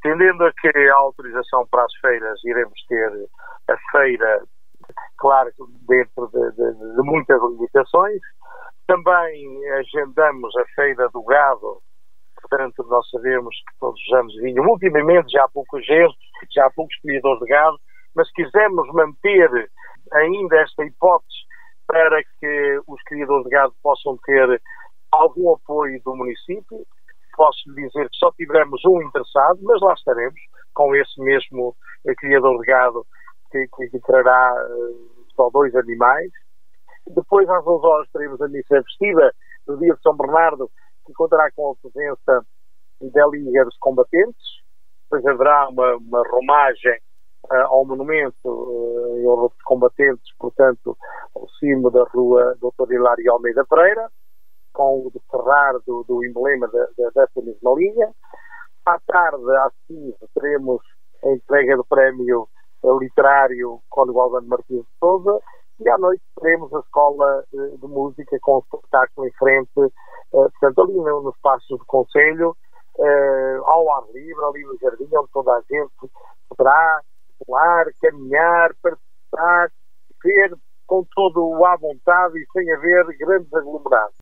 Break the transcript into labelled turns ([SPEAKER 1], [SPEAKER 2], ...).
[SPEAKER 1] Tendendo a que a autorização para as feiras, iremos ter a feira, claro, dentro de muitas limitações. Também agendamos a Feira do Gado. Portanto, nós sabemos que todos os anos vinham, ultimamente já há pouca gente, já há poucos criadores de gado, mas quisemos manter ainda esta hipótese para que os criadores de gado possam ter algum apoio do município. Posso lhe dizer que só tivemos um interessado, mas lá estaremos com esse mesmo criador de gado que trará só 2 animais. Depois, às 11 horas, teremos a missa festiva do dia de São Bernardo, que contará com a presença da Liga dos Combatentes. Depois haverá uma romagem ao monumento em honra dos combatentes, portanto, ao cimo da rua Dr. Hilário Almeida Pereira, com o desterrar do emblema dessa mesma linha. À tarde, às 15, teremos a entrega do prémio literário Cónigo Albano Martins de Sousa, e à noite teremos a Escola de Música com o espetáculo em frente, portanto, ali no espaço do Conselho, ao ar livre, ali no jardim, onde toda a gente poderá pular, caminhar, participar, ver com todo à vontade e sem haver grandes aglomerados.